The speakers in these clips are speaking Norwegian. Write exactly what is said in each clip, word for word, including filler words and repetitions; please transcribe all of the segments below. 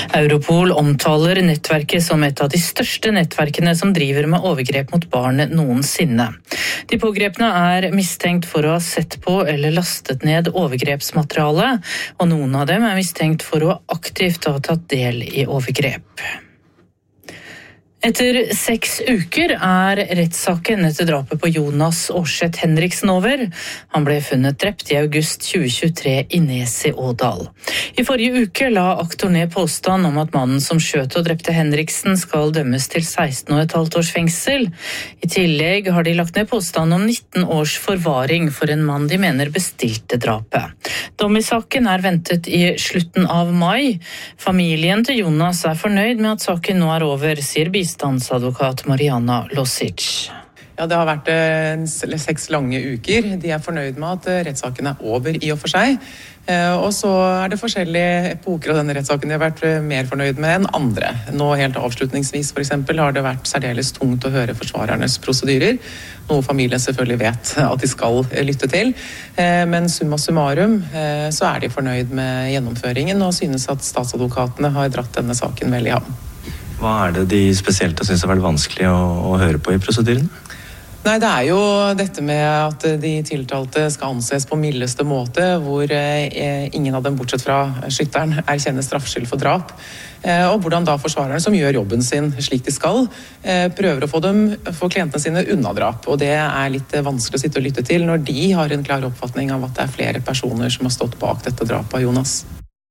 Europol omtaler nettverket som et av de største nettverkene som driver med overgrep mot barn noensinne. De pågrepne er mistenkt for å ha sett på eller lastet ned overgrepsmateriale, og noen av dem er mistenkt for å aktivt ha tatt del i overgrep. Etter seks uker er rettssaken etter drapet på Jonas Aarseth Henriksen over. Han ble funnet drept i august tjue tjuetre i Nes i Ådal. I forrige uke la aktor ned påstand om at mannen som skjøt og drepte Henriksen skal dømmes til seksten og et halvt års fengsel. I tillegg har de lagt ned påstand om nitten års forvaring for en mann de mener bestilte drapet. Dom i saken er ventet i slutten av mai. Familien til Jonas er fornøyd med at saken nå er over, sier bistandsadvokat Mariana Losic. Ja, det har vært eh, seks lange uker. De er fornøyd med at eh, rettssaken er over i og for seg. Eh, og så er det forskjellige epoker av denne rettssaken de har vært eh, mer fornøyd med enn andre. Nå helt avslutningsvis for eksempel har det vært særdeles tungt å høre forsvarernes prosedyrer, noe familien selvfølgelig vet at de skal eh, lytte til. Eh, men summa summarum eh, så er de fornøyd med gjennomføringen og synes at statsadvokatene har dratt denne saken vel i havn. Hva er det de spesielt synes har vært vanskelig å, å høre på i prosedyrene? Nei, det er jo dette med at de tiltalte skal anses på mildeste måte, hvor eh, ingen av dem, bortsett fra skytteren, erkjenner straffskyld for drap. Eh, og hvordan da forsvarerne, som gjør jobben sin slik de skal, eh, prøver å få, dem, få klientene sine unna drap. Og det er litt vanskelig å sitte og lytte til når de har en klar oppfatning av at det er flere personer som har stått bak dette drapet av Jonas.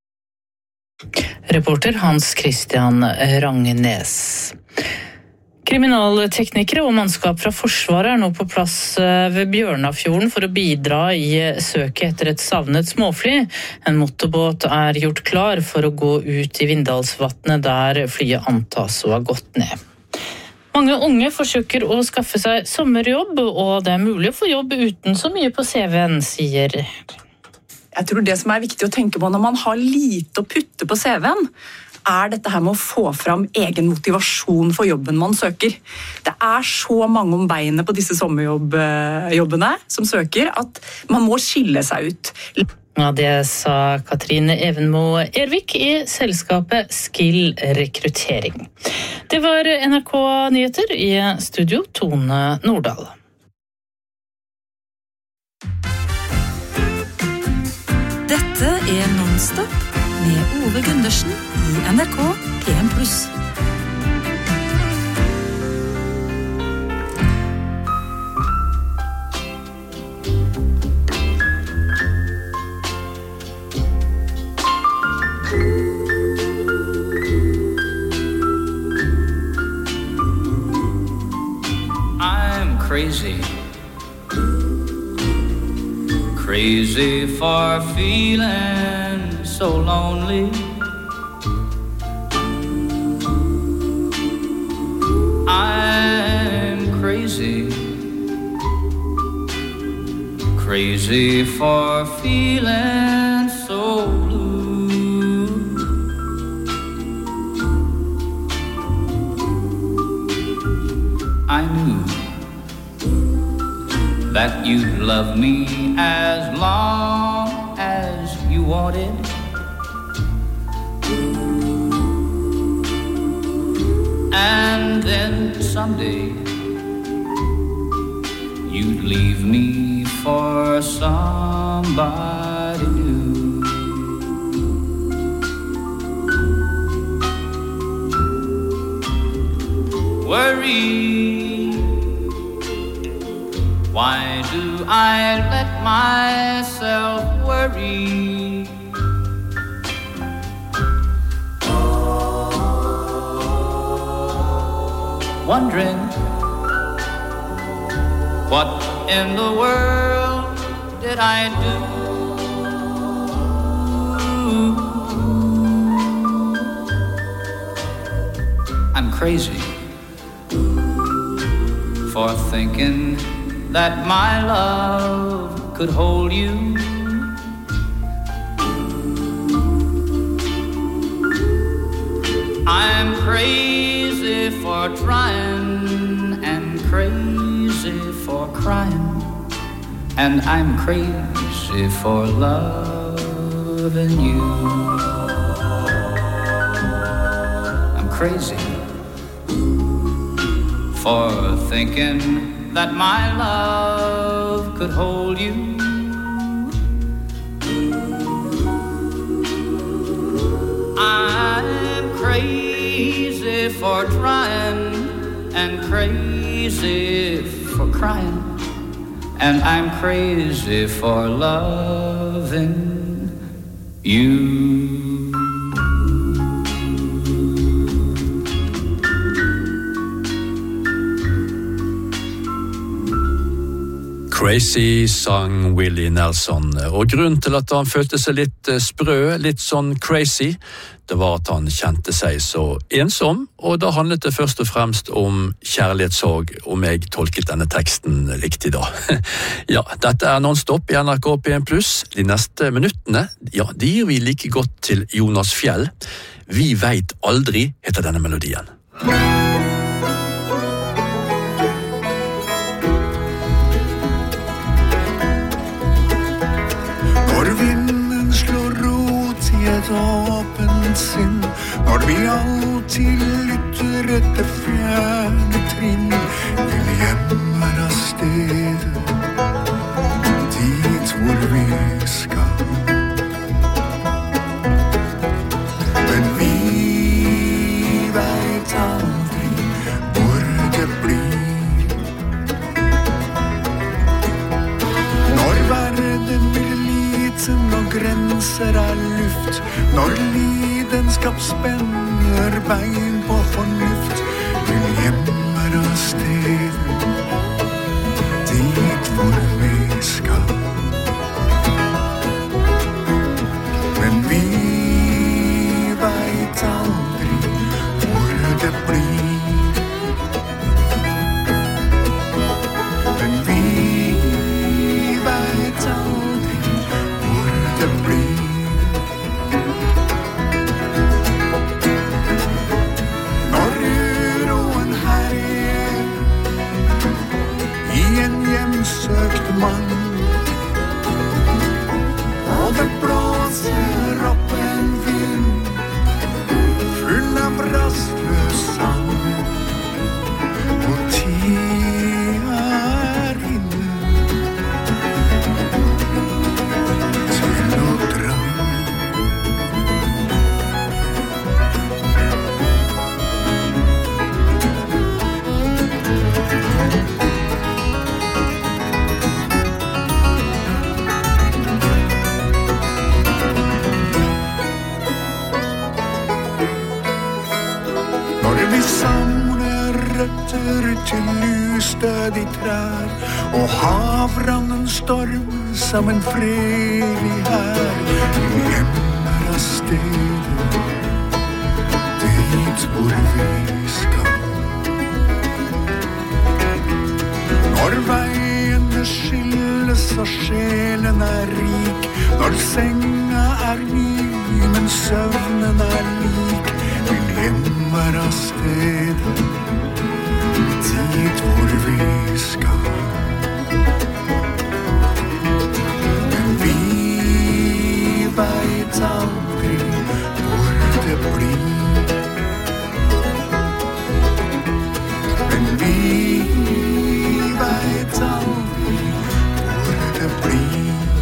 Reporter Hans Christian Rangnes. Kriminalteknikere og mannskap fra Forsvaret er nå på plass ved Bjørnafjorden for å bidra i søket etter et savnet småfly. En motorbåt er gjort klar for å gå ut i Vindalsvatnet der flyet antas å ha gått ned. Mange unge forsøker å skaffe seg sommerjobb, og det er mulig å få jobb uten så mye på C V-en, sier Jeg tror det som er viktig å tenke på når man har lite å putte på C V-en, er dette her med å få fram egen motivasjon for jobben man søker. Det er så mange om beinet på disse sommerjobbene som søker, at man må skille seg ut. Ja, det sa Katrine Evenmo Ervik i selskapet Skill Rekruttering. Det var N R K Nyheter i studio, Tone Nordahl. Dette er Nonstop med Ove Gundersen i N R K P M pluss. I'm crazy. Crazy for feeling so lonely. I'm crazy. Crazy for feeling so blue. I knew that you'd love me as long as you wanted. And then someday you'd leave me for somebody new. Worry, why do I let myself worry? Wondering what in the world did I do? I'm crazy for thinking that my love could hold you. I'm crazy for trying and crazy for crying, and I'm crazy for loving you. crazy for thinking that my love could hold you. I'm crazy for trying and crazy for crying, and I'm crazy for loving you. Crazy sang Willie Nelson, og grunnen til at han følte seg litt sprø, litt sånn crazy, det var at han kjente seg så ensom, og da handlet det først og fremst om kjærlighetssorg, om jeg tolket denne teksten riktig da. Ja, dette er Non-Stop i N R K P en pluss. De neste minuttene, ja, de gir vi like godt til Jonas Fjell. Vi vet aldri, heter denne melodien. Når vinden slår rot i et åpent sinn, når vi alltid lytter etter fjerne trinn, vil hjemmer av stedet, dit hvor vi skal. Men vi vet aldri hvor det blir. Når verden blir og grenser er luft, når lidenskap spenner bein på fornuft, vil hjemmer av stedet, dit hvor vi skal. Men vi vet aldri hvor det blir. Men vi vet aldri det blir. Når uroen herjer i en hjemsøkt mann, og det blåser opp en vind full av rastløs sang, og tida er inne til ustødig trær, og havrannen storm som en fredelig hær, hjemmer av stedet, dit hvor vi skal. Når veiene skilles og sjelen er rik, når senga er ny, men søvnen er lik, vil hjemmer av stedet, dit hvor vi skal. Men vi vet aldri hvor det blir. Men vi vet aldri hvor det blir.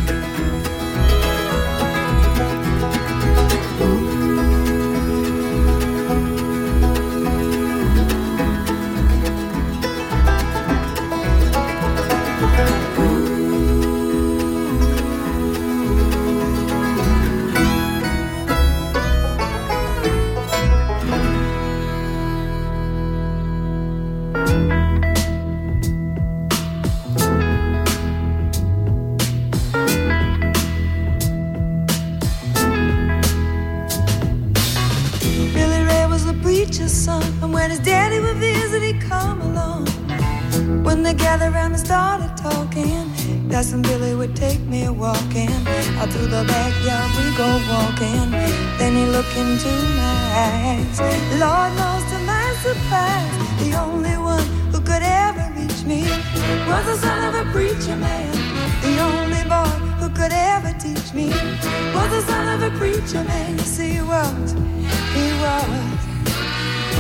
Together around and started talking. Cousin Billy would take me walking. Out through the backyard we go walking. Then he looked into my eyes. Lord knows to my surprise, the only one who could ever reach me was the son of a preacher man. The only boy who could ever teach me was the son of a preacher man. Yes, he was, he was.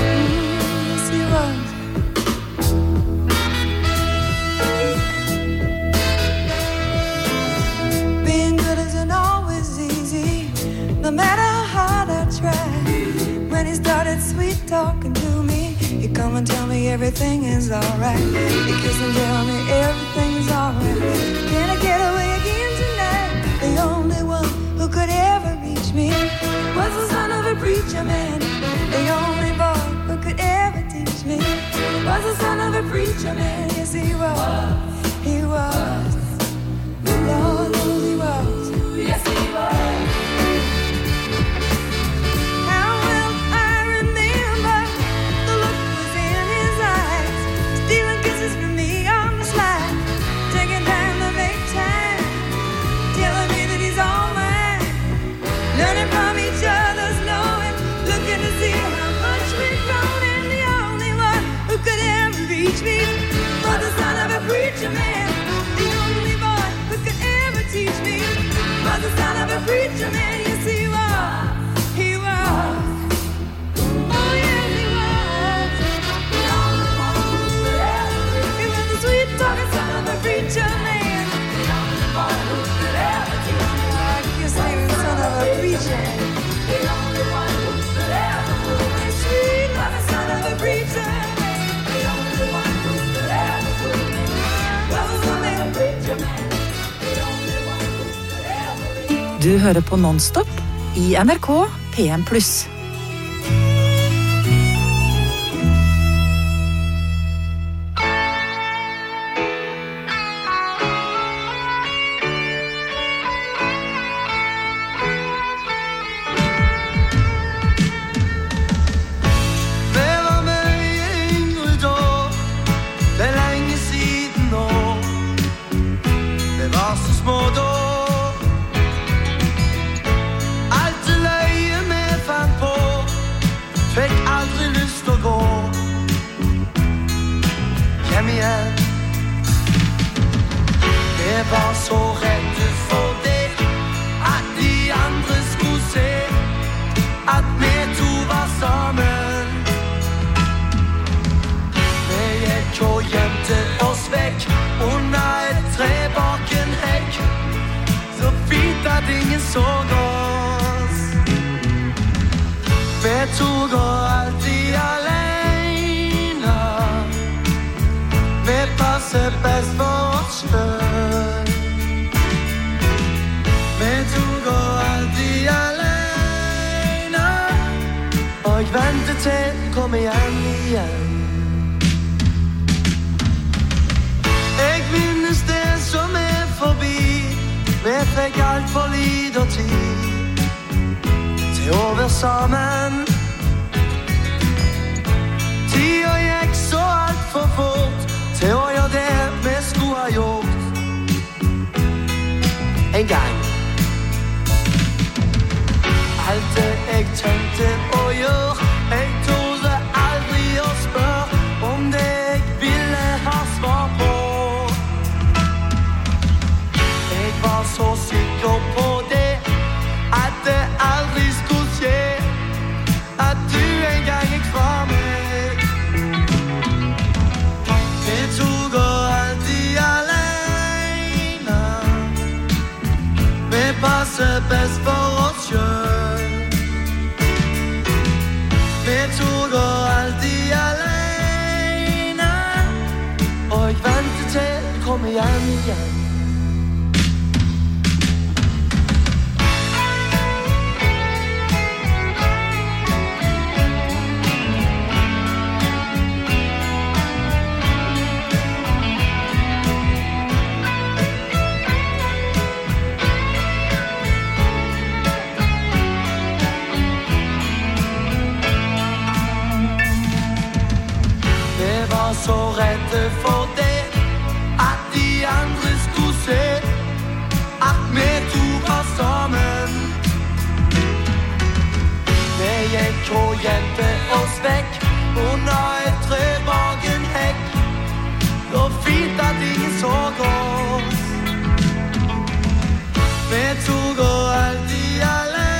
was. Being good isn't always easy, no matter how hard I try. When he started sweet talking to me, he come and tell me everything is alright. He kiss and tell me everything is alright. Can I get away again tonight? The only one who could ever reach me was the son of a preacher man. The only boy who could ever teach me was the son of a preacher man. Yes, he was. He was. Lord knows he was. Yes, he was. How well I remember the look was in his eyes, stealing kisses from me on the slide, taking time to make time, telling me that he's all mine, learning from each other's knowing, looking to see how much we've grown, and the only one who could ever reach me was the son of a preacher man. The only boy who could ever teach me was the son of a preacher man. Yes, he was. He was. Oh, yes, he was. The only one who could ever reach me. He was the sweet talking son of a preacher man. The only boy who could ever teach me. I guess he was the son of a preacher. The only one who could ever fool me. Sweet like the son of a preacher man. The only one who could ever fool me was the son of a preacher man. The only one who could ever reach me. Du hører på Nonstop i N R K P M pluss. Det var mye yngre da, det er lenge siden nå. Det var så små da. Alt det løye vi fant på, fikk aldri lyst til å gå hjem igjen. Vi var så redde for det, at de andre skulle se at vi to var sammen. Vi gikk og gjemte oss vekk under et tre bak en hekk, så fint at ingen så oss. Vi to går alltid alene, vi passer best for oss selv. Vi to går alltid alene, og jeg venter til jeg kommer hjem igjen. Jeg minnes det som er forbi, vi fikk alt for lite tid til å være sammen. Tida gikk så alt for fort til å gjøre det vi skulle ha gjort en gang. Alt det jeg tenkte å gjøre, jeg torde aldri å spørre om det jeg ville ha svar på. Jeg var så sikker på det, at det aldri skulle skje, at du en gang gikk fra meg. Vi to går alltid alene, vi passer best for oss selv. Vi to går alltid alene, og jeg venter til jeg kommer hjem igjen. Så redde for det, at de andre skulle se at vi to var sammen. Vi gikk og gjemte oss vekk under et tre bak en hekk, så fint at ingen så oss. Vi to går alltid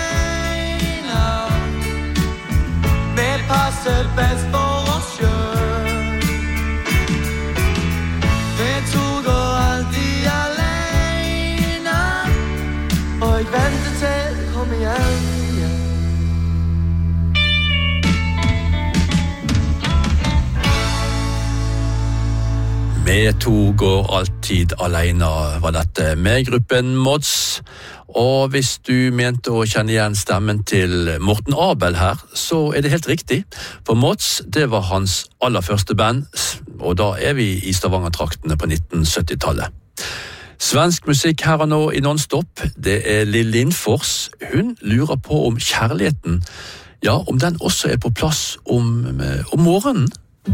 alene, vi passer best for oss selv. Vi to går alltid alene, var dette med gruppen Mods. Og hvis du mente å kjenne igjen stemmen til Morten Abel her, så er det helt riktig. For Mods, det var hans aller første band, og da er vi i Stavanger-traktene på nitten sytti-tallet. Svensk musikk her og nå i non-stop, det er Lill Lindfors. Hun lurer på om kjærligheten, ja, om den også er på plass om, om morgenen.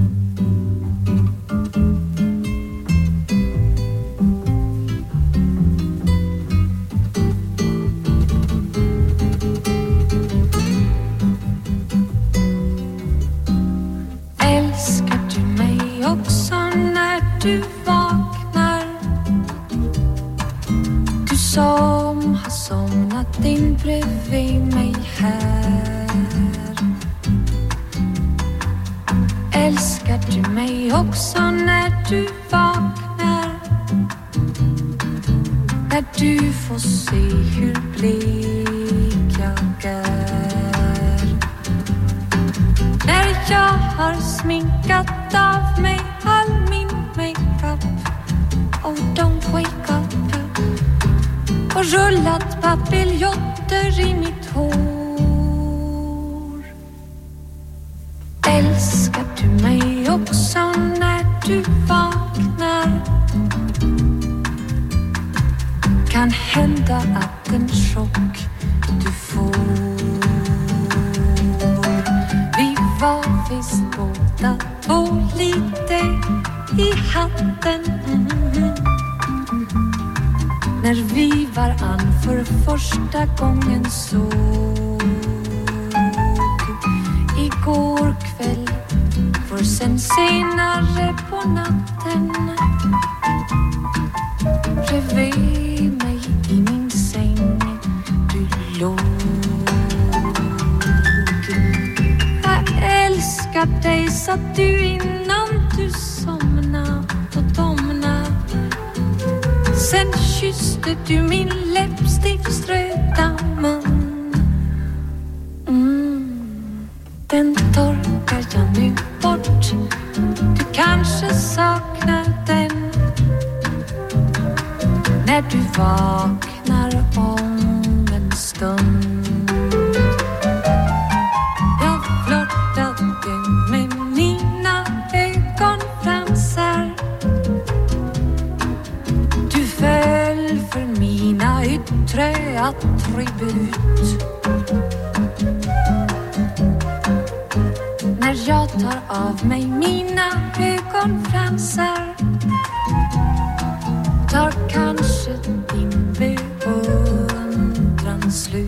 Du vaknar, du som har somnat in bredvid mig här. Älskar du mig också när du vaknar, när du får se hur blek jag är. När jag har sminkat av mig all min makeup, oh don't wake up, och rullat papiljotter i mitt hår. Älskar du mig också när du vaknar? Kan hända att en chock du får. Vi var visst båda två lite i hatten, mm-hmm. När vi varann för första gången såg. Igår kväll, för sen senare på natten, bredvid mig i min säng du låg. Jag älskar dig så att du innan du somna och domna, sen kysste du min läppstiftsröda mun. Mm. Den torkar jag nu bort, du kanske saknar den när du vaknar om en stund. Jag flörtade med mina ögonfransar, du föll för mina yttre attribut. När jag tar av mig mina ögonfransar, tar kanske din beundran slut.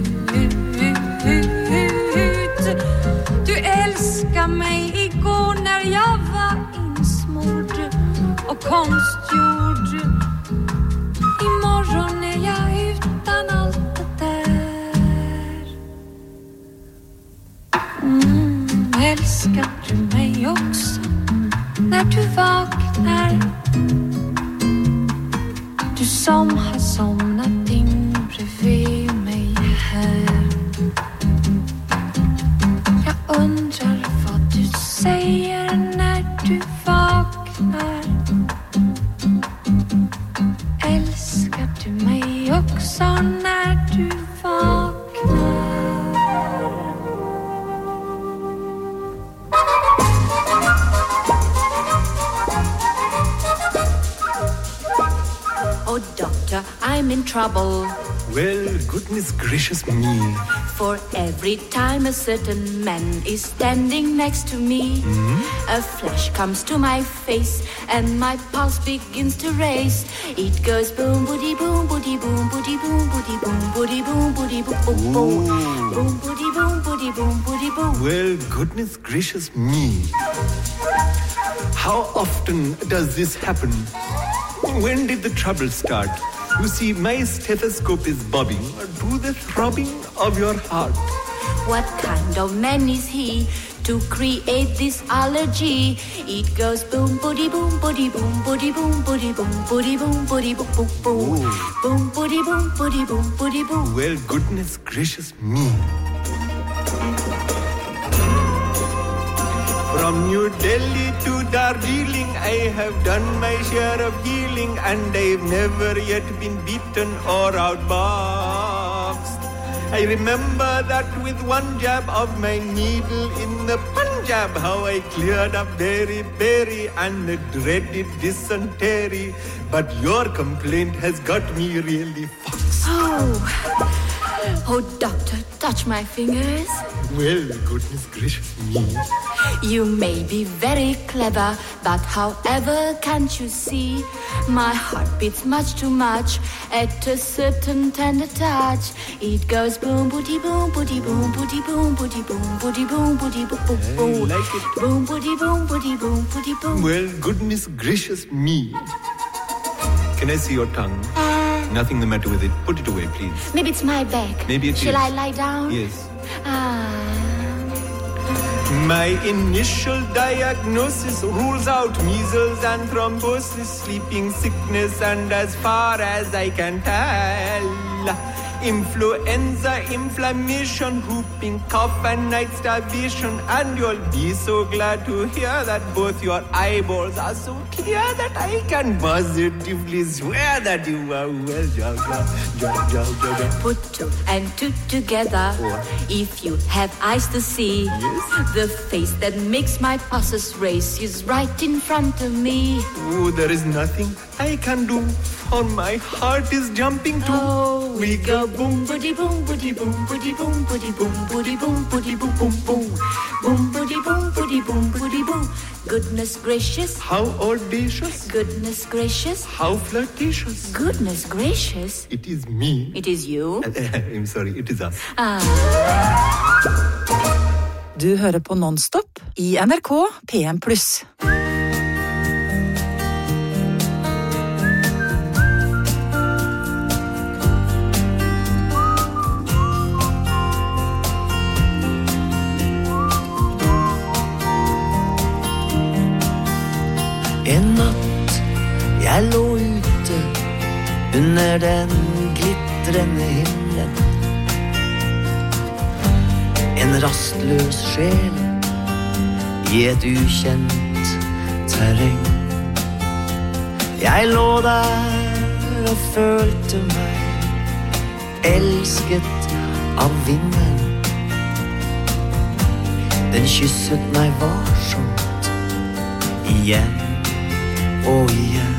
Du älskar mig igår när jag var insmord och konstgjord. Imorgon är jag utan allt det där. Mm, älskar du mig också när du vaknar? Du som har somnat in bredvid mig här. Jag undrar vad du säger när du vaknar. Älskar du mig också när du vaknar? Oh, doctor, I'm in trouble. Well, goodness gracious me. For every time a certain man is standing next to me, Mm. a flash comes to my face and my pulse begins to race. It goes boom, boody, boom, boody, boom, boody, boom, boody, boom, boody, boom, boody, boom, boom, boom, boom, boody, boom, boody, boom, boody, boom. Well, goodness gracious me. How often does this happen? When did the trouble start? You see, my stethoscope is bobbing to the throbbing of your heart. What kind of man is he to create this allergy? It goes boom, boody, boom, boody, boom, boody, boom, boody, boom, boody, boom, boody, boom, boom, boom, boom, boody, boom, boody, boom, boody, boom. Well, goodness gracious me. For From New Delhi to Darjeeling, I have done my share of healing, and I've never yet been beaten or outboxed. I remember that with one jab of my needle in the Punjab, how I cleared up very, very and the dreaded dysentery. But your complaint has got me really foxed. Oh, oh, doctor, touch my fingers. Well, goodness gracious me. You may be very clever, but however can't you see? My heart beats much too much at a certain tender touch. It goes boom, booty, boom, booty, boom, booty, boom, booty, boom, booty, boom, booty, boom, boom, boom. I like it. Boom, booty, boom, booty, boom, booty, boom. Well, goodness gracious me. Can I see your tongue? Uh, Nothing the matter with it. Put it away, please. Maybe it's my back. Maybe it Shall is. I lie down? Yes. Ah. My initial diagnosis rules out measles and thrombosis, sleeping sickness, and as far as I can tell, influenza, inflammation, whooping cough, and night starvation. And you'll be so glad to hear that both your eyeballs are so clear that I can positively swear that you are well. Ja, ja, ja, ja, ja, ja. Put two and two together. What? If you have eyes to see, Yes? the face that makes my pulses race is right in front of me. Oh, there is nothing I can do, for my heart is jumping too. Oh, we go boom, booty, boom, booty, boom, booty, boom, booty, boom, booty, boom, booty, boom, boom, boom, boom, booty, boom, booty, boom, booty, boom. Goodness gracious, How audacious, goodness gracious, how flirtatious. goodness gracious. It is me. It is you. I'm sorry, it is us. Ah. Du hører på Nonstop i N R K P M pluss. En natt jeg lå ute under den glitrende himmelen. En rastløs sjel i et ukjent terreng. Jeg lå der og følte meg elsket av vinden. Den kysset meg varsomt igjen og igjen.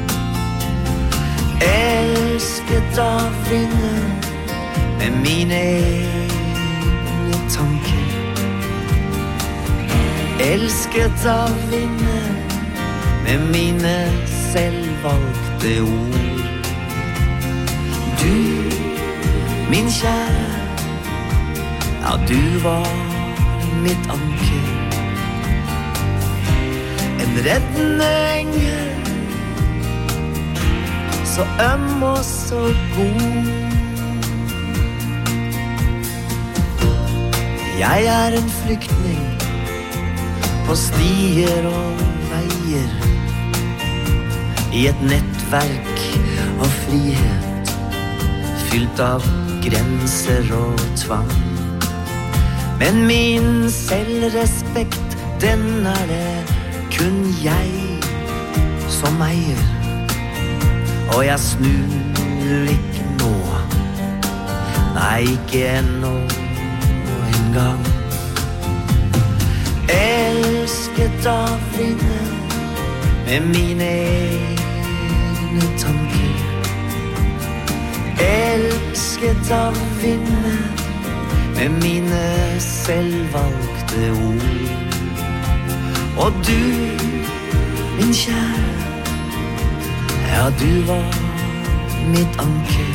Elsket av vinden med mine egne tanker. Elsket av vinden med mine selvvalgte ord. Du, min kjære, ja, du var mitt anker. En reddende engel, så øm og så god. Jeg er en flyktning på stier og veier, i et nettverk av frihet, fylt av grenser og tvang. Men min selvrespekt, den er det kun jeg som eier. Og jeg snur ikke nå, nei, ikke ennå en gang. Elsket av vinden med mine egne tanker. Elsket av vinden med mine selvvalgte ord. Og du, min kjære, ja, du var mitt anker.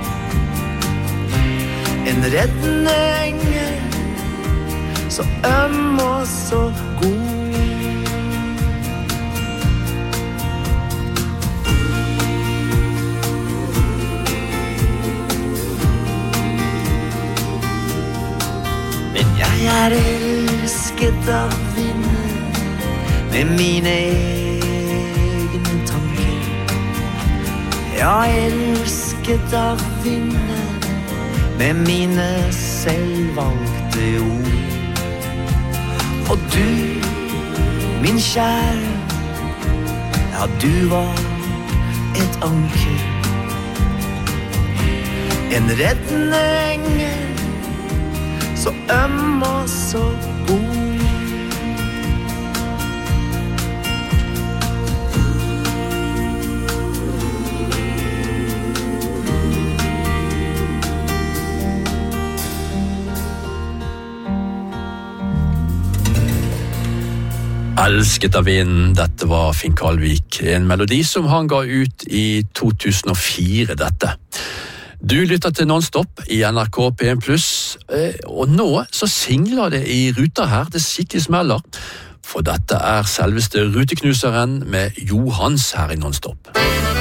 En reddende engel, så øm og så god. Men jeg er elsket av vinden med mine egne tanker. Jeg er elsket av vinden med mine selvvalgte ord. Og du, Min kjære, ja du var et anker, en reddende engel, så øm og så god. Elsket av vinden, dette var Finn Kalvik, en melodi som han ga ut i to tusen og fire, dette. Du lytter til Nonstop i N R K P en pluss, og nå så singler det i ruta her, det skikkelig smeller, for dette er selveste ruteknuseren med Johans her i Nonstop.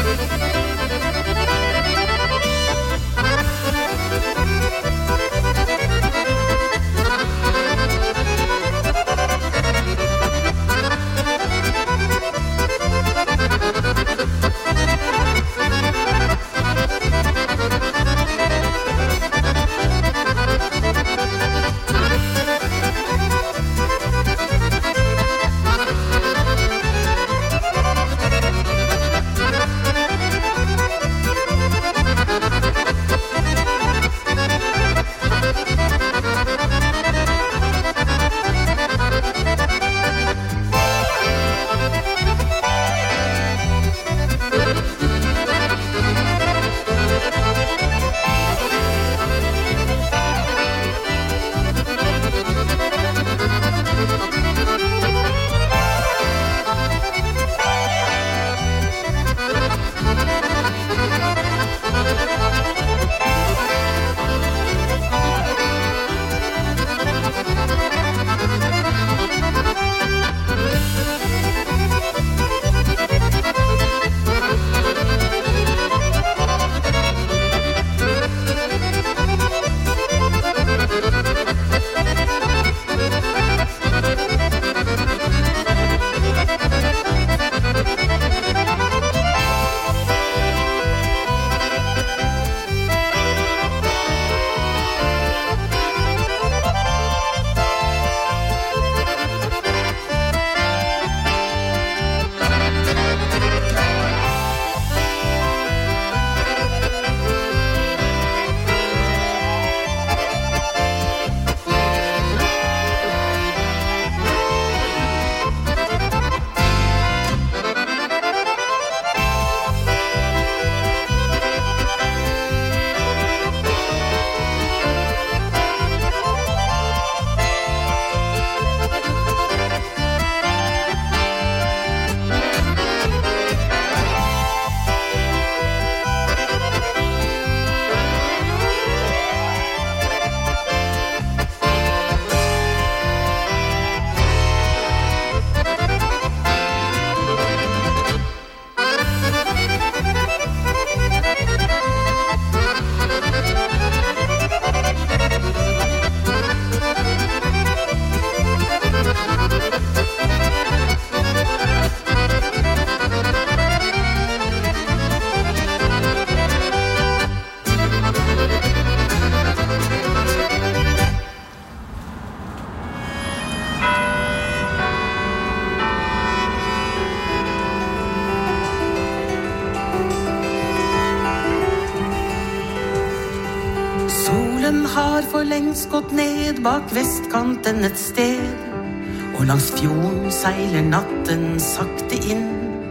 har for lengst gått ned bak vestkanten et sted, og langs fjorden seiler natten sakte inn.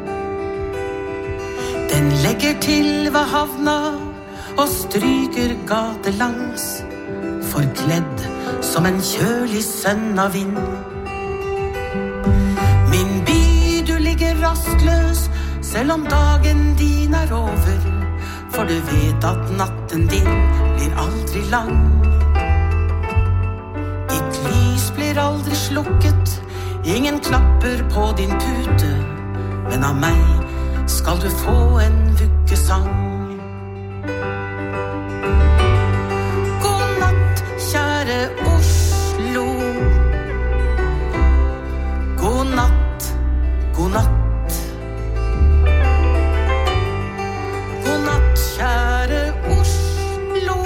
Den legger til ved havna og stryker gatelangs, forkledd som en kjølig sønn av vind. Min by, du ligger rastløs, selv om dagen din er over, for du vet at natten din blir aldri lang. Ditt lys blir aldri slukket, ingen klapper på din pute, men av meg skal du få en vuggesang. God natt, kjære Oslo. God natt, god natt. God natt, kjære Oslo.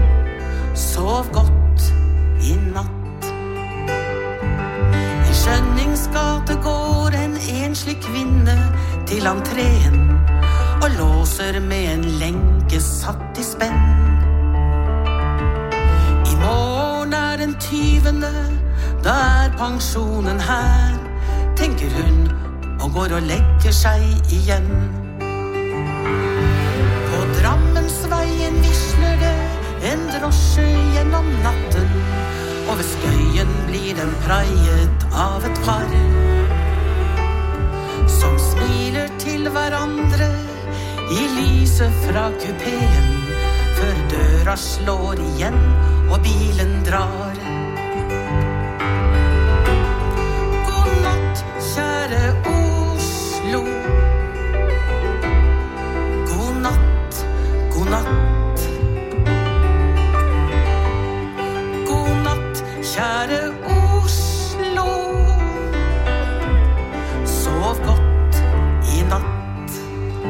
Sov godt i natt. Jeg skjønner til entreen og låser med en lenke satt i spenn. I morgen er den tyvende, da er pensjonen her, tenker hun og går og legger seg igjen. På Drammensveien visler det en drosje gjennom natten, og ved Skøyen blir den preiet av et par som smiler til hverandre i lyset fra kupeen, før døra slår igjen og bilen drar. God natt, kjære Oslo. God natt, god natt. God natt, kjære Oslo. Sov godt i natt.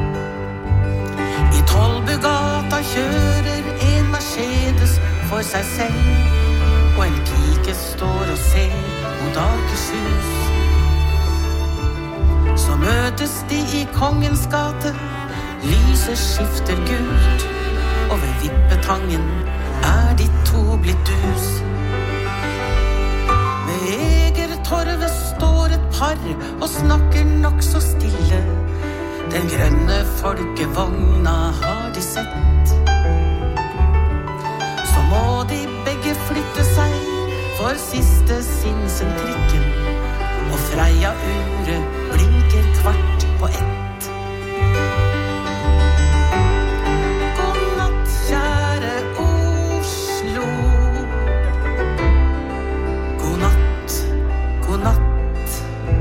I Tollbugata kjører en Mercedes for seg selv, og en pike står og ser mot Akershus. Så møtes de i Kongens gate, lyset skifter gult, og ved Vippetangen er de to blitt dus. Ved Egertorvet står et par og snakker nok så stille. Den grønne folkevogna har de sett. Så må de begge flytte seg for siste Sinsen-trikken, og Freia-uret blinker kvart på ett. God natt, kjære Oslo. God natt, god natt.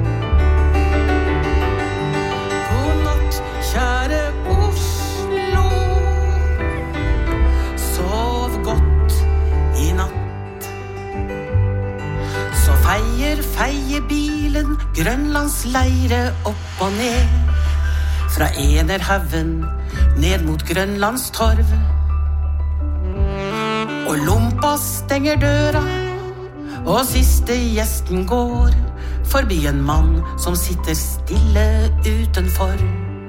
God natt, kjære Oslo. Sov godt i natt. Så feier, feier bilen Grønlands leire opp og ned, fra Enerhaugen ned mot Grønlands torv. Og Lompa stenger døra, og siste gjesten går forbi en mann som sitter stille utenfor.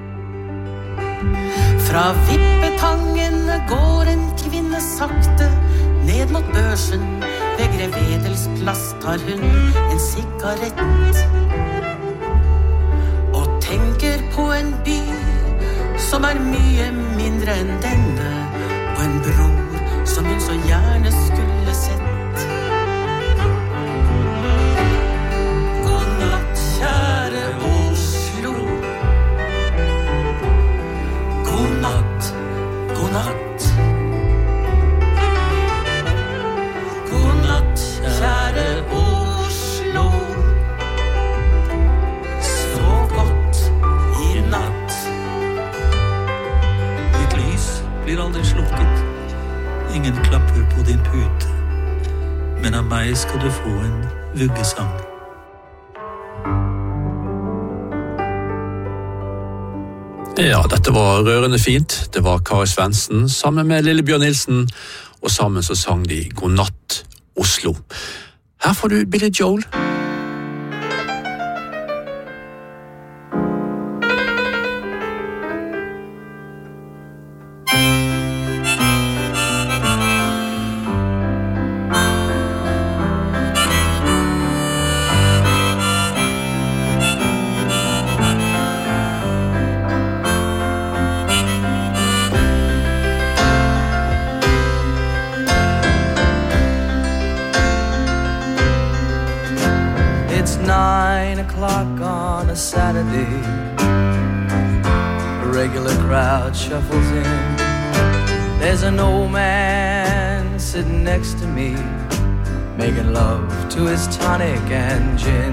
Fra Vippetangen går en kvinne sakte ned mot børsen. Ved Grevedels plass tar hun en sigarett og tenker på en by som er mye mindre enn denne, og en bror som hun så gjerne skulle sett. God natt, kjære Oslo. God natt, god natt. God natt, kjære Oslo. Sov godt i natt. Ditt lys blir aldri slukket. Ingen klapper på din pute. Men av meg skal du få en vuggesang. Ja, dette var rørende fint. Det var Kari Svendsen sammen med Lillebjørn Nilsen, og sammen så sang de God natt, Oslo. Her får du Billy Joel. Nine o'clock on a Saturday, a regular crowd shuffles in. There's an old man sitting next to me, making love to his tonic and gin.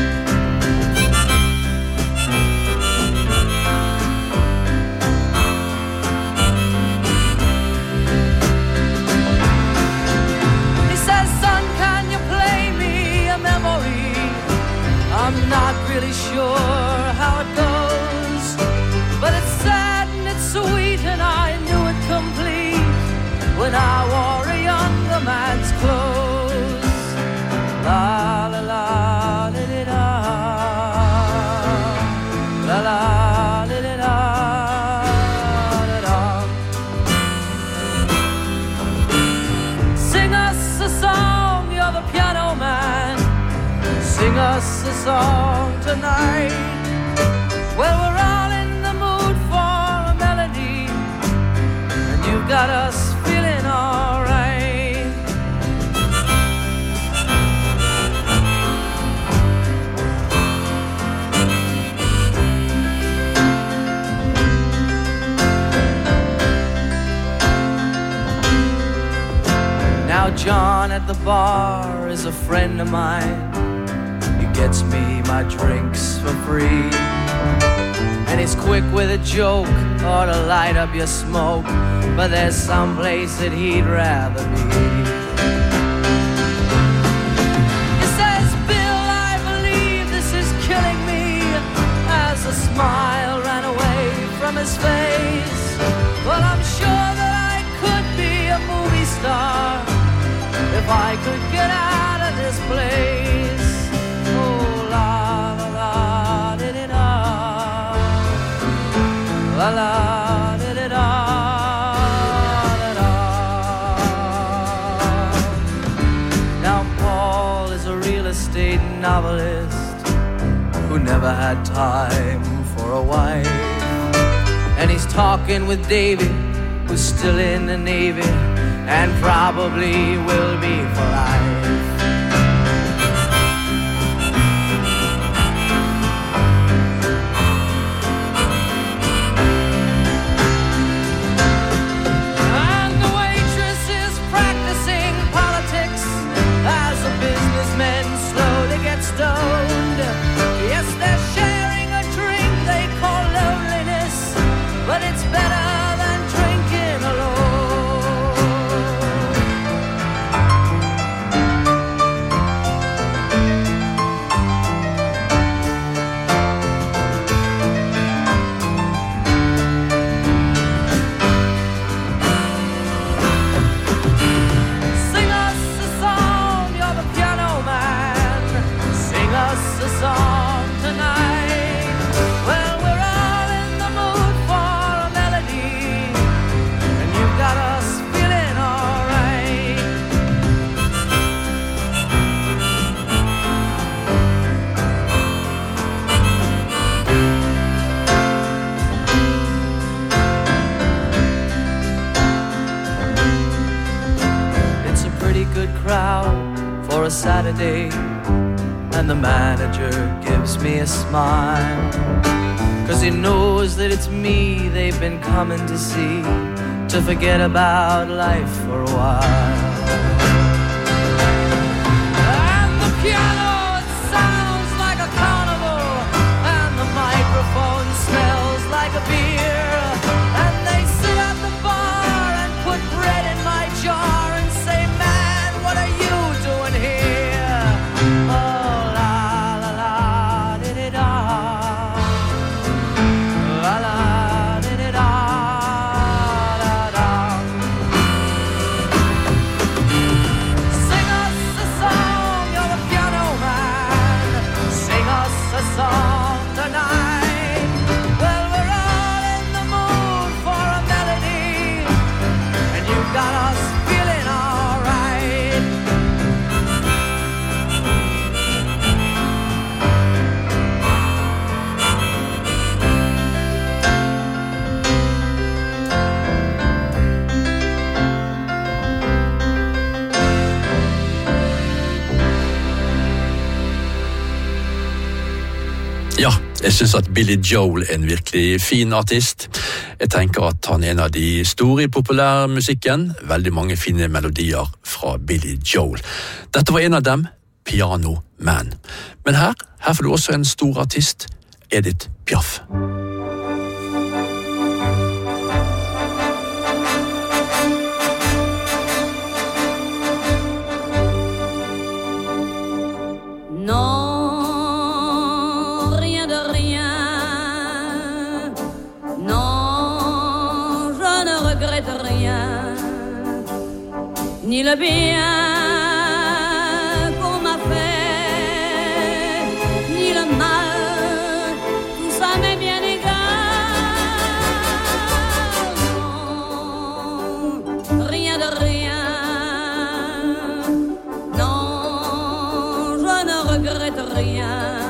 He says, son, can you play me a memory? I'm not really sure how it goes, but it's sad and it's sweet, and I knew it complete when I wore a younger man's clothes. La la la la la la la la. a song tonight. Well, we're all in the mood for a melody, and you've got us feeling all right. Now John at the bar is a friend of mine. He gets me my drinks for free, and he's quick with a joke or to light up your smoke, but there's some place that he'd rather be. He says, Bill, I believe this is killing me, as a smile ran away from his face. Well, I'm sure that I could be a movie star if I could get out of this place. Oh, la, la, la, di-di-da. La, la, di-di-da, da-da. Now, Paul is a real estate novelist who never had time for a wife. And he's talking with Davy, who's still in the Navy, and probably will be for life. And the waitress is practicing politics as the businessmen slowly get stoned. Yes, they're sharing a drink they call loneliness, but it's better than drinking alone. For a Saturday, and the manager gives me a smile, 'cause he knows that it's me they've been coming to see, to forget about life for a while. And the piano, it sounds like a carnival, and the microphone smells like a beer, and they sit at the bar and put bread in my jar and say, man, what are you doing here? Oh, la, la, la, di-di-da. La, la, di-di-da, da-da. Sing us a song, you're the piano man. Sing us a song tonight. Well, we're all in the mood for a melody, and you've got us feeling all right. Ja, jeg synes at Billy Joel er en virkelig fin artist. Jeg tenker at han er en av de store i populærmusikken. Veldig mange fine melodier fra Billy Joel. Dette var en av dem, Piano Man. Men her, her får du også en stor artist, Edith Piaf. Non, rien de rien. Non, je ne regrette rien. Ni le bien qu'on m'a fait, ni le mal, tout ça m'est bien égal. Non, rien de rien. Non, je ne regrette rien.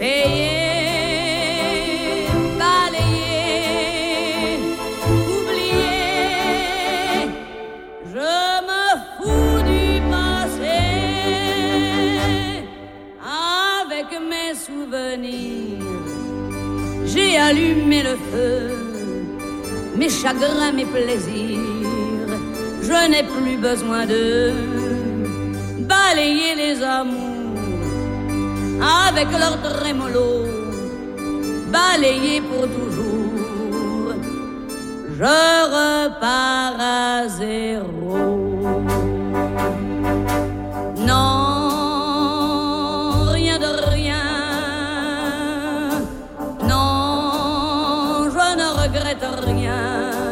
payer, balayer, oublier. Je me fous du passé avec mes souvenirs. J'ai allumé le feu, mes chagrins, mes plaisirs. Je n'ai plus besoin de balayer les amours avec leur trémolo, balayer pour toujours. Je repars à zéro. Non, rien de rien. Non, je ne regrette rien,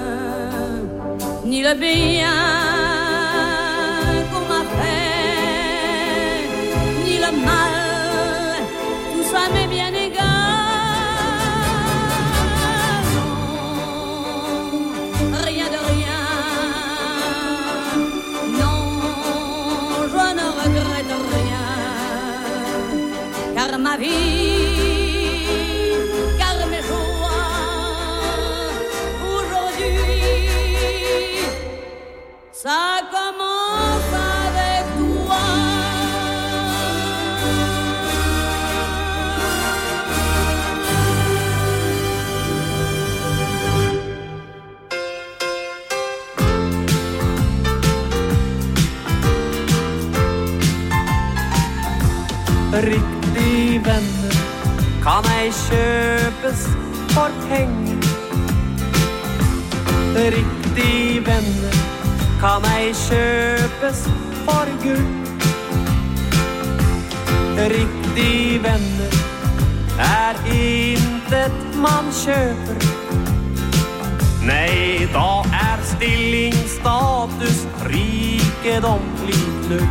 ni le bien qu'on m'a fait, ni le mal, tout ça m'est bien égal. Non, rien de rien. Non, je ne regrette rien, car ma vie, car mes joies, aujourd'hui, ça commence avec toi. Riktig venner kan ei kjøpes for penger. Riktig venner kan ei kjøpes for gull. Riktig venner er intet man kjøper. Nei, da er stilling, status, rikedom lik null.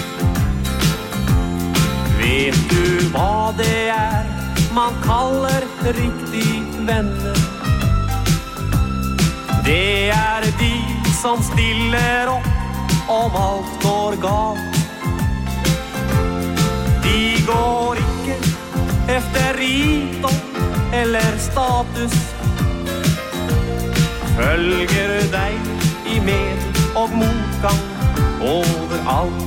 Vet du hva det er man kaller riktig venner? Det er de som stiller opp om alt går galt. De går ikke efter rikdom eller status, følger deg i med og motgang overalt.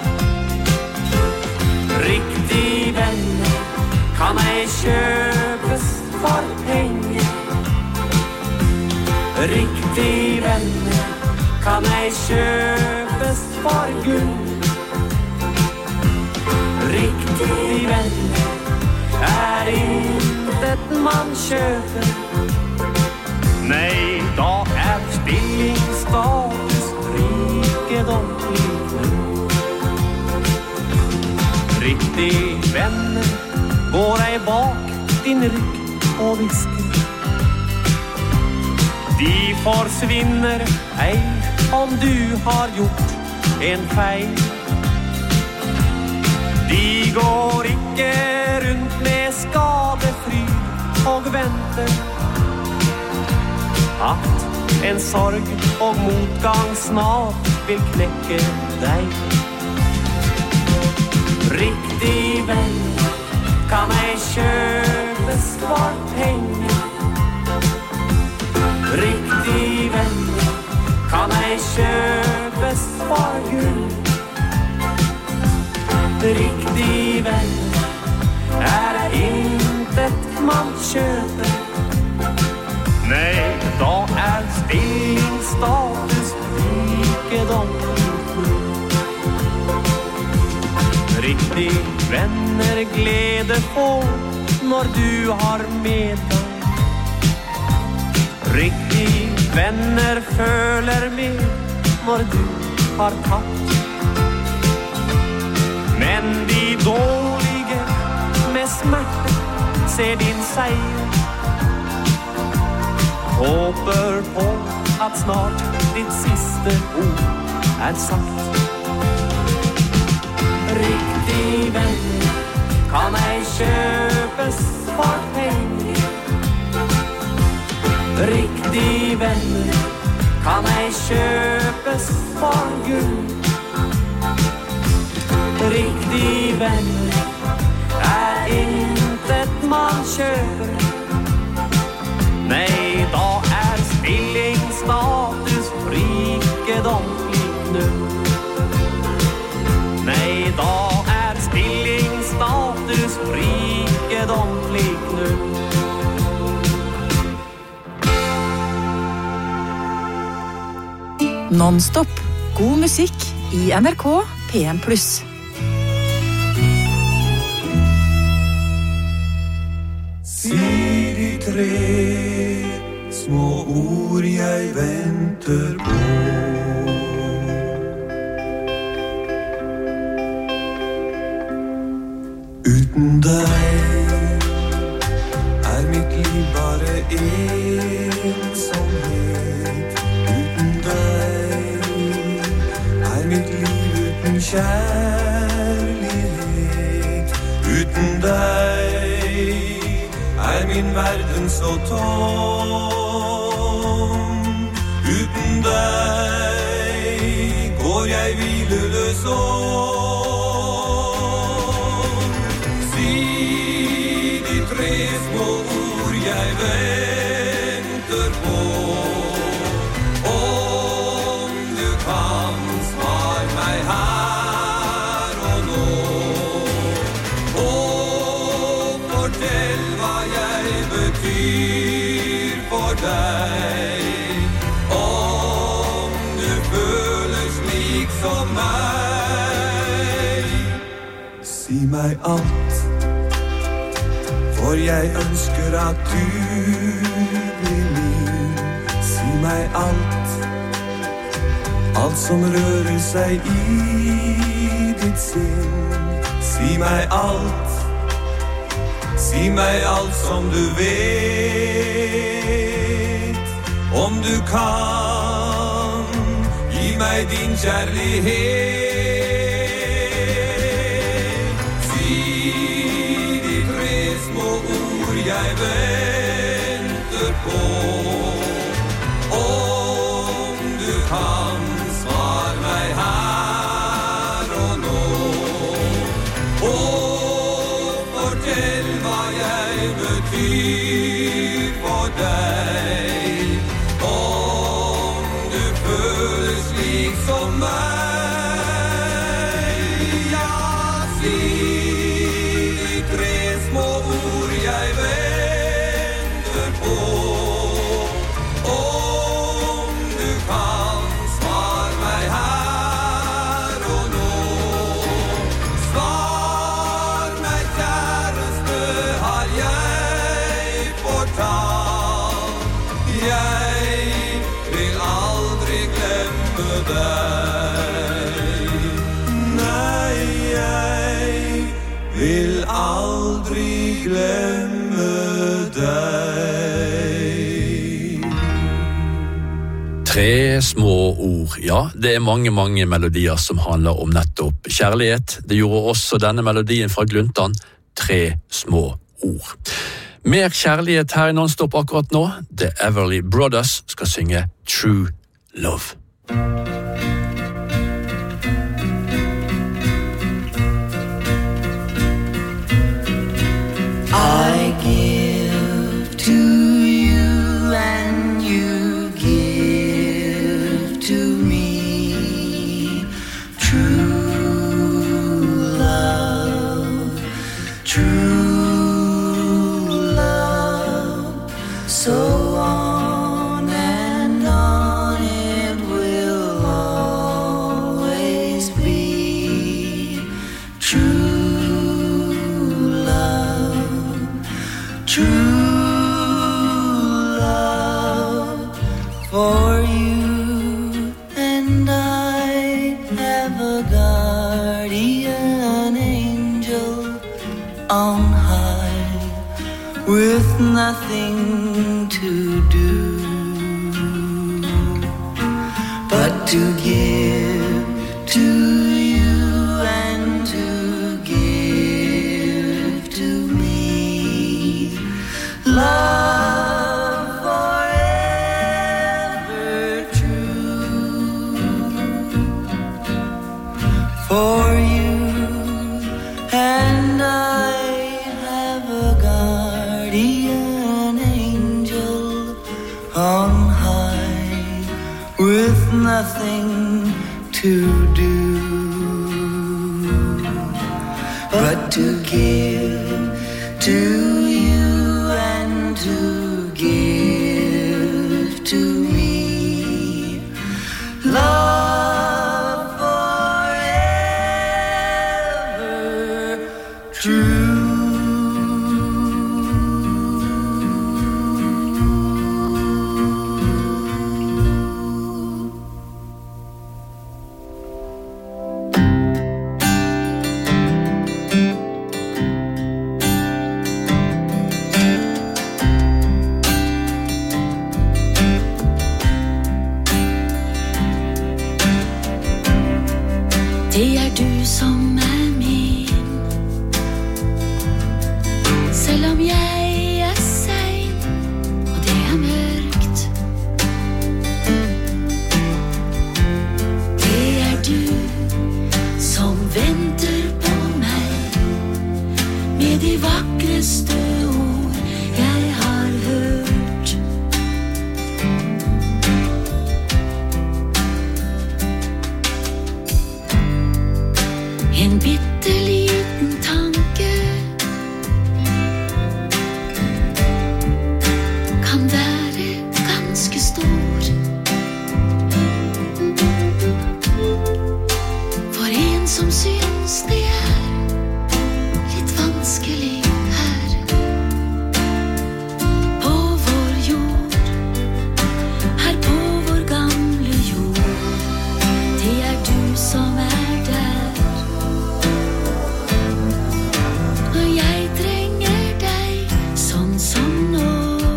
Riktig venner kan ei kjøpes for penger. Riktig venner kan ei kjøpes for gull. Riktig venner er intet man kjøper. Nei, da er stilling, status, rikedom lik null. Riktig venner går ei bak din rygg og visker. De forsvinner ei om du har gjort en feil. De går ikke rundt med skadefry og venter at en sorg og motgang snart vil knekke deg. Riktig venner kan ei kjøpes for penger. Riktig venner kan ei kjøpes for gull. Riktig venner er intet man kjøper. Nei, da er stilling, status, rikedom. Riktig venner glede får når du har medgang. Riktig venner føler med når du har tatt. Men de dårlige med smerte ser din seier. Håper på at snart ditt siste ord er sagt. Riktig venner kan ei kjøpes for penger. Riktig venner kan ei kjøpes for gull. Riktig venner er intet kjøper. Nei, da er spillingsstatus rikedomlig null. Nei, da er spillingsstatus rikedomlig null. Non-stop. God musikk i N R K P en pluss. Si de tre små ord jeg venter på. Uten deg er mitt liv bare ensomhet. Uten deg er mitt liv uten kjærlighet. Uten deg er min verden så tom. Uten deg går jeg hvileløs om. Si de tre små ord jeg venter på. Om du kan svar meg her og nå. Og fortell hva jeg betyr for deg. Om du føler slik som meg. Si meg alt, for jeg ønsker at du blir min. Si meg alt, alt som rører seg i ditt sinn. Si meg alt, si meg alt som du vet. Om du kan, gi meg din kjærlighet. Si de tre små ord jeg venter på. Om du kan, svar meg her og nå. Og fortell hva jeg betyr for deg. Om du føler slik som meg. Ja, si de tre små ord jeg venter på. Om du kan, svar meg her og nå. Svar meg, kjæreste, har jeg fortalt. Jeg vil aldri glemme deg. Nei, jeg vil aldri glemme deg. Tre små ord, ja, det er mange, mange melodier som handler om nettopp kjærlighet. Det gjorde også denne melodien fra Gluntan, Tre små ord. Mer kjærlighet her i Nonstop akkurat nå. The Everly Brothers skal synge True Love. I give to you and you give to me. True love, true love. So on and on it will always be. True love, true love. For you and I have a guardian angel on high with nothing to do but to give to you and to give to me love forever true. For you and I have a guardian guardian angel on high with nothing to do but to give to you and to give to me love forever true. Det er du som er min, selv om jeg er sein og det er mørkt. Det er du som venter på meg med de vakreste ord jeg har hørt. En bitteliten tanke kan være ganske stor for en som syns det er litt vanskelig her på vår jord, her på vår gamle jord. Det er du som er der når jeg trenger deg sånn som nå.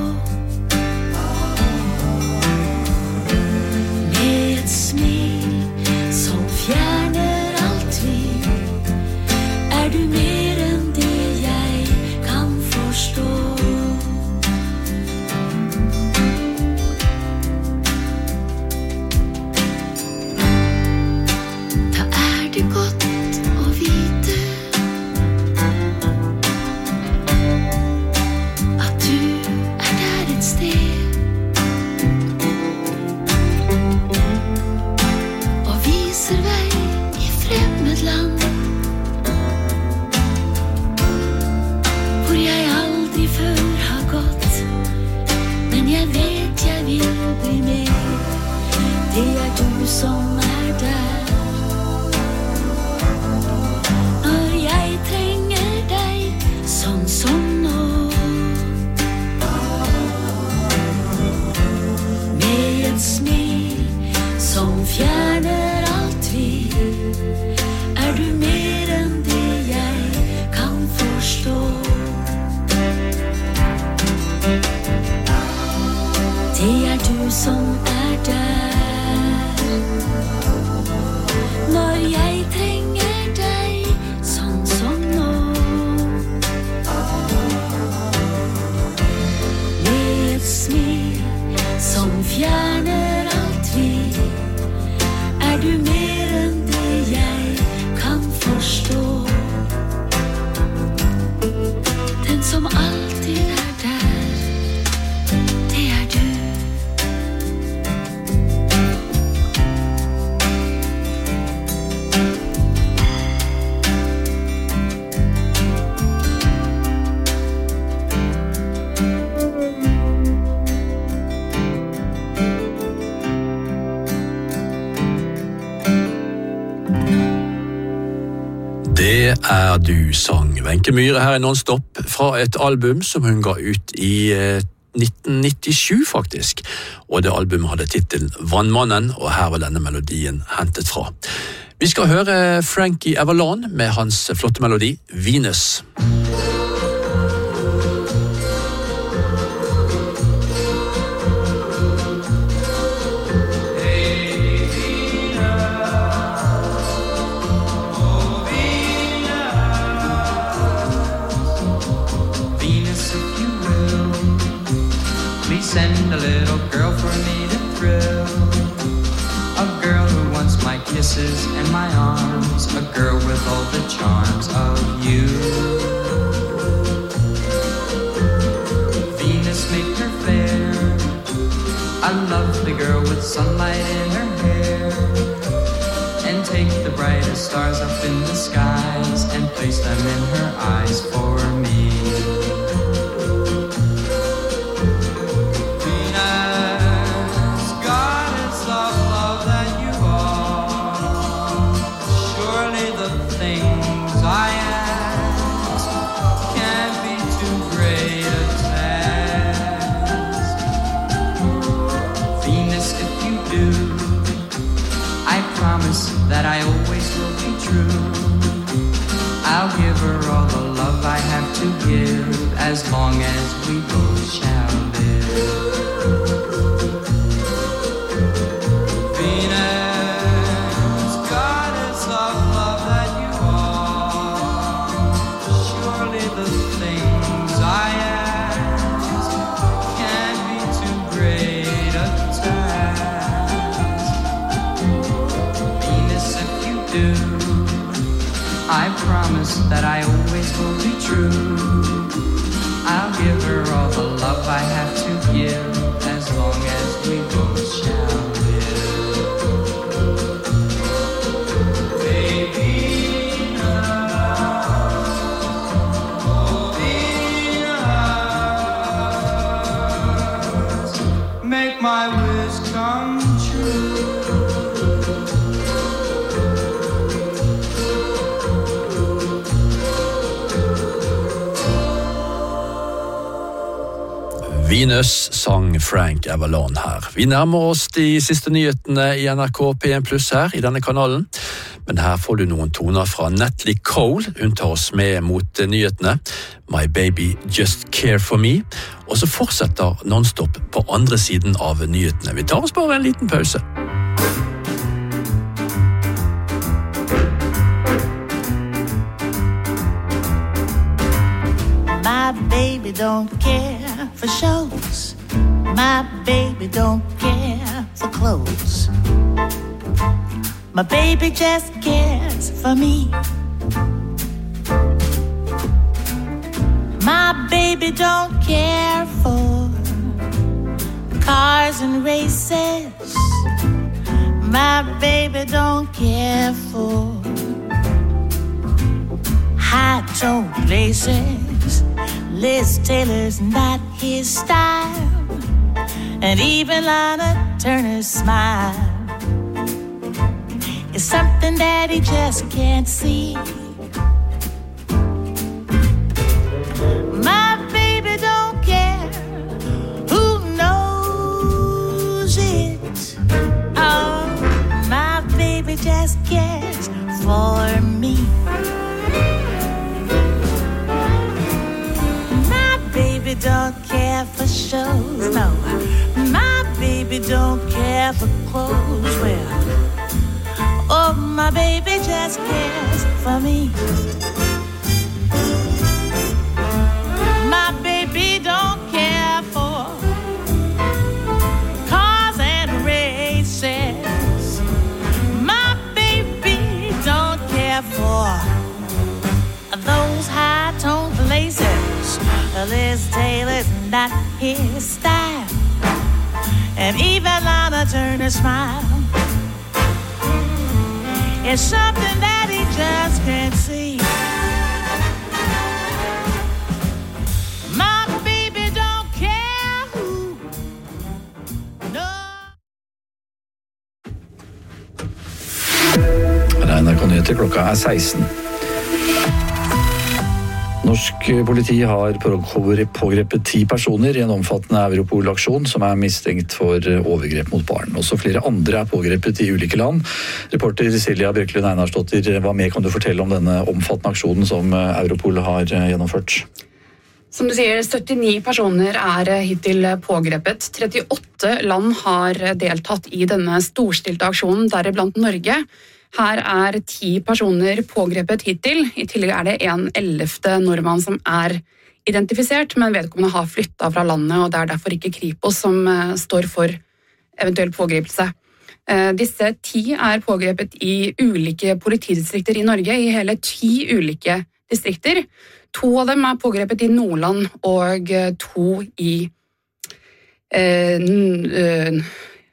Med et smil som fjerner all tvil, er du mer enn det jeg kan forstå. Da er det godt å vite at du er der et sted og viser vei i fremmed land hvor jeg aldri før har gått, men jeg vet jeg vil bli med. Det er du som er der når jeg trenger deg sånn som nå. Med et smil som fjerner all tvil, er du mer enn det jeg kan forstå. Det er du som er der når jeg trenger deg sånn som nå. Med et smil som fjerner all tvil, er du mer enn det jeg kan forstå. Den som alltid er der, det er du. Det er du, sang Wenche Myhre her i Non-Stop fra et album som hun ga ut i eh, nitten nittisju faktisk, og det albumet hadde titelen Vannmannen, og her var denne melodien hentet fra. Vi skal høre Frankie Avalon med hans flotte melodi Venus. Send a little girl for me to thrill. A girl who wants my kisses and my arms. A girl with all the charms of you. sunlight in her hair, and take the brightest stars up in the skies and place them in her eyes for me. Venus, goddess of love that you are, surely the things I ask can't be too great a task. Venus, if you do, I promise that I always will be true. I'll give her all the love I have to give, as long as we both shall live. Venus, goddess of love that you are, surely the things I ask can't be too great a task. Venus, if you do, I promise that I always will be true. I'll give her all the love I have to give, as long as we both shall live. Baby, oh Venus, make my wish come true. Venus sang Frank Avalon her. Vi nærmer oss de siste nyhetene i N R K P en pluss her i denne kanalen. Men her får du noen toner fra Natalie Cole. Hun tar oss med mot nyhetene. My Baby Just Care For Me. Og så fortsetter Nonstop på andre siden av nyhetene. Vi tar oss bare en liten pause. My baby don't care for shows. My baby don't care for clothes. My baby just cares for me. My baby don't care for cars and races. My baby don't care for high-tone places. Liz Taylor's not his style, and even Lana Turner's smile is something that he just can't see. My baby don't care who knows it. Oh, my baby just cares for me. My baby don't care for shows, no. My baby don't care for clothes, well, oh, my baby just cares for me. My baby don't care for cars and races. My baby don't care for those high-tone places. Liz Taylor's not his style, and even Lana Turner's smile is something that he just can't see. My baby don't care who. No. Det er N R K-nyheter, klokka er seksten. Norsk politi har pågrepet ti personer i en omfattende Europol-aksjon som er mistenkt for overgrep mot barn. Også flere andre er pågrepet i ulike land. Reporter Silja Bjørklund Einarsdottir, hva mer kan du fortelle om denne omfattende aksjonen som Europol har gjennomført? Som du sier, syttini personer er hittil pågrepet. trettiåtte land har deltatt i denne storstilte aksjonen, deriblant Norge. Her er ti personer pågrepet hittil. I tillegg er det en ellevte nordmann som er identifisert, men vedkommende har flyttet fra landet, og det er derfor ikke Kripos som står for eventuell pågripelse. Disse ti er pågrepet i ulike politidistrikter i Norge, i hele ti ulike distrikter. To av dem er pågrepet i Nordland, og to i eh,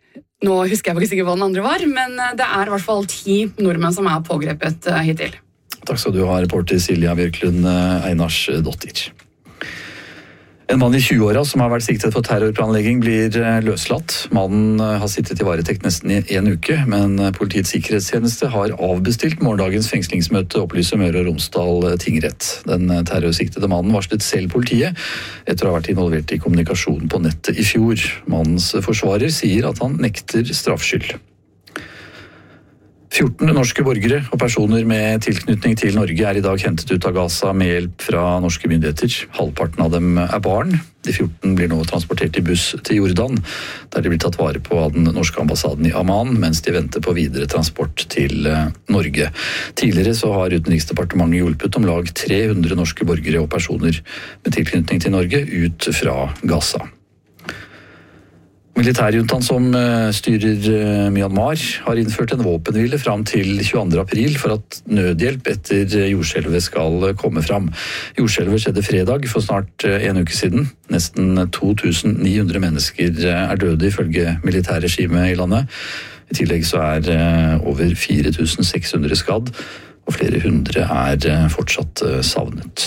Nå husker jeg faktisk ikke hva den andre var, men det er i hvert fall ti nordmenn som er pågrepet hittil. Takk skal du ha, reporter Silja Bjørklund Einarsdottir. En mann i tjue-åra som har vært siktet for terrorplanlegging blir løslatt. Mannen har sittet i varetekt nesten i en uke, men Politiets sikkerhetstjeneste har avbestilt morgendagens fengslingsmøte, opplyser Møre og Romsdal tingrett. Den terrorsiktede mannen varslet selv politiet etter å ha vært involvert i kommunikasjon på nettet i fjor. Mannens forsvarer sier at han nekter straffskyld. fjorten norske borgere og personer med tilknytning til Norge er i dag hentet ut av Gaza med hjelp fra norske myndigheter. Halvparten av dem er barn. De fjorten blir nå transportert i buss til Jordan, der de blir tatt vare på av den norske ambassaden i Amman, mens de venter på videre transport til Norge. Tidligere så har Utenriksdepartementet hjulpet om lag tre hundre norske borgere og personer med tilknytning til Norge ut fra Gaza. Militærjuntaen som styrer Myanmar har innført en våpenhvile fram til tjueandre april for at nødhjelp etter jordskjelvet skal komme fram. Jordskjelvet skjedde fredag for snart en uke siden. Nesten to tusen ni hundre mennesker er døde ifølge militærregimet i landet. I tillegg så er over fire tusen seks hundre skadd, og flere hundre er fortsatt savnet.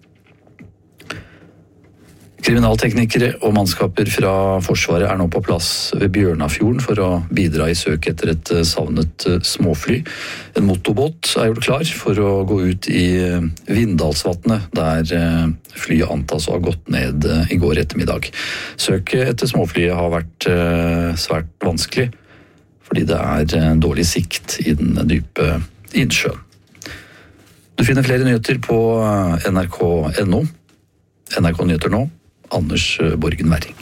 Kriminalteknikere og mannskaper fra Forsvaret er nå på plass ved Bjørnafjorden for å bidra i søk etter et savnet småfly. En motorbåt er gjort klar for å gå ut i Vindalsvatnet, der flyet antas å ha gått ned i går ettermiddag. Søket etter småflyet har vært svært vanskelig, fordi det er dårlig sikt i den dype innsjøen. Du finner flere nyheter på N R K punktum N O. N R K Nyheter nå. Anders Borgen Werring.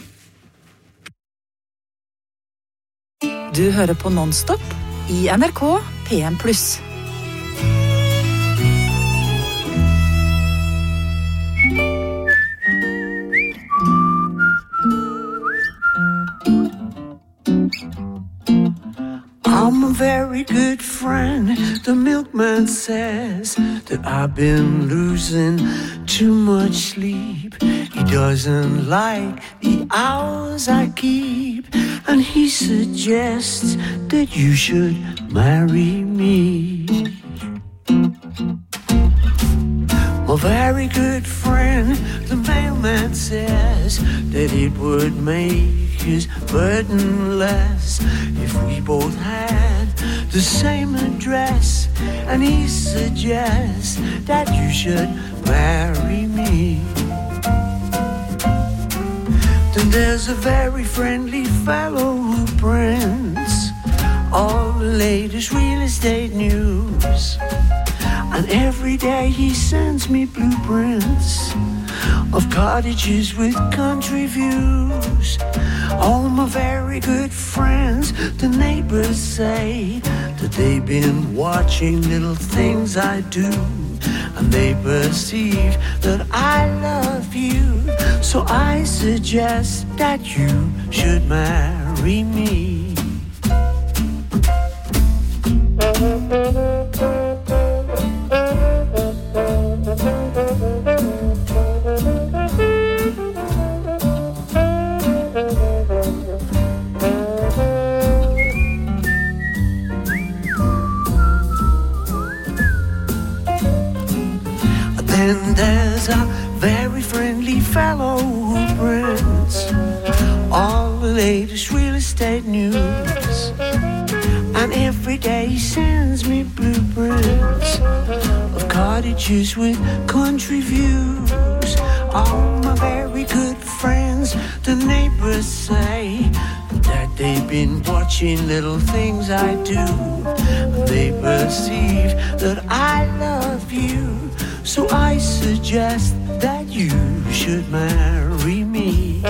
Du hører på Nonstop i N R K P en pluss. I'm a very good friend. The milkman says that I've been losing too much sleep. He doesn't like the hours I keep, and he suggests that you should marry me. My very good friend, the mailman says that it would make his burden less if we both had the same address, and he suggests that you should marry me. Then there's a very friendly fellow who prints all the latest real estate news, and every day he sends me blueprints of cottages with country views. All my very good friends, the neighbors say that they've been watching little things I do, and they perceive that I love you. So I suggest that you should marry me. Then there's a very friendly fellow who prints all the latest real estate news, and every day he sends me blueprints of cottages with country views. All my very good friends, the neighbors say that they've been watching little things I do. They perceive that I love you, so I suggest that you should marry me.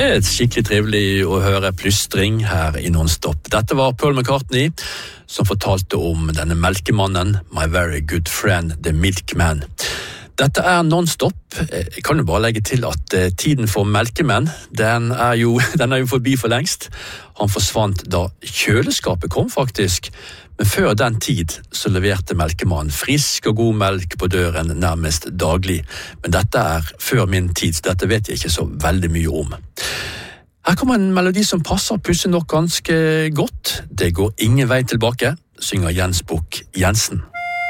Det er skikkelig trivelig å høre plystring her i Non-Stop. Dette var Paul McCartney som fortalte om denne melkemannen, My Very Good Friend, The Milkman. Dette er Non-Stop. Jeg kan jo bare legge til at tiden for melkemenn, den er jo, den er jo forbi for lengst. Han forsvant da kjøleskapet kom faktisk, men før den tid så leverte melkemannen frisk og god melk på døren nærmest daglig. Men dette er før min tid, så dette vet jeg ikke så veldig mye om. Her kommer en melodi som passer pussig nok ganske godt. Det går ingen vei tilbake, synger Jens Bukk Jensen.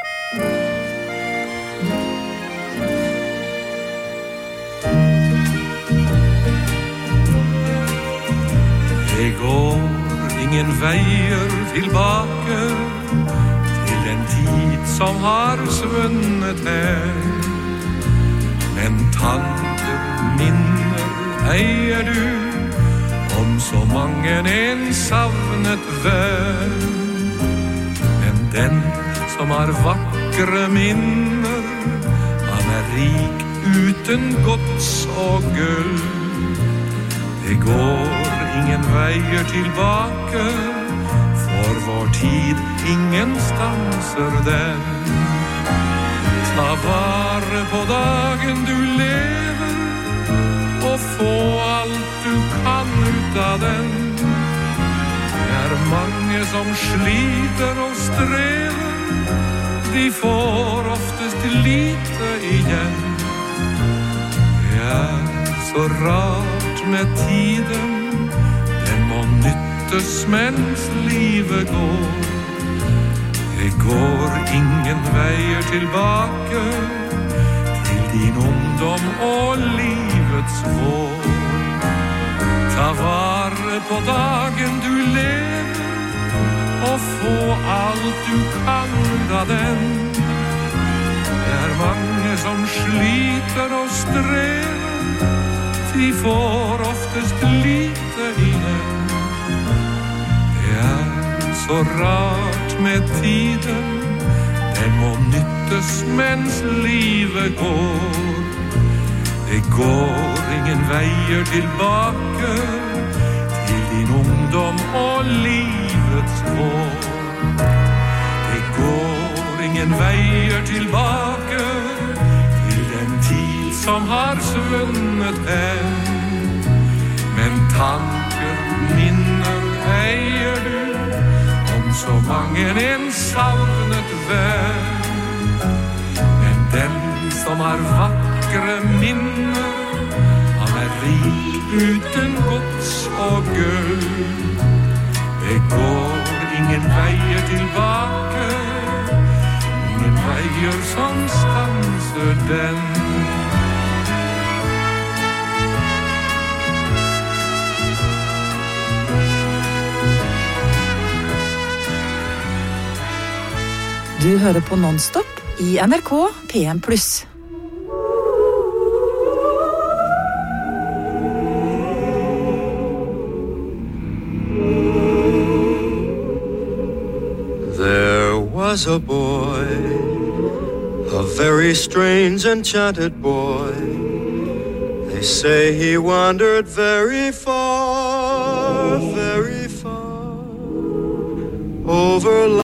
Det går ingen veier tilbake til en tid som har svunnet her. Men tanker, minner eier du om så mange en savnet venn. Men den som har vakre minner, han er rik uten gods og gull. Det går ingen veier tilbake, for vår tid ingen stanser den. Ta vare på dagen du lever, og få alt du kan ut av den. Det er mange som sliter og strever, de får oftest lite igjen. Det er så rart med tiden, den må nyttes mens livet går. Det går ingen veier tilbake til din ungdom og livets vår. Ta vare på dagen du lever, og få alt du kan av den. Det er mange som sliter og strever, de får oftest lite igjen. Det er så rart med tiden, den må nyttes mens livet går. Det går ingen veier tilbake til din ungdom og livets vår. Det går ingen veier tilbake til den tid som har svunnet hen. Men tanker, minner eier du om så mange en savnet venn. Men den som har vakre minner, han er rik uten gods og gull. Det går ingen veier tilbake, ingen veier som stanser den. Du hører på Non-Stop i N R K P M pluss. There was a boy, a very strange enchanted boy. They say he wandered very far, very far over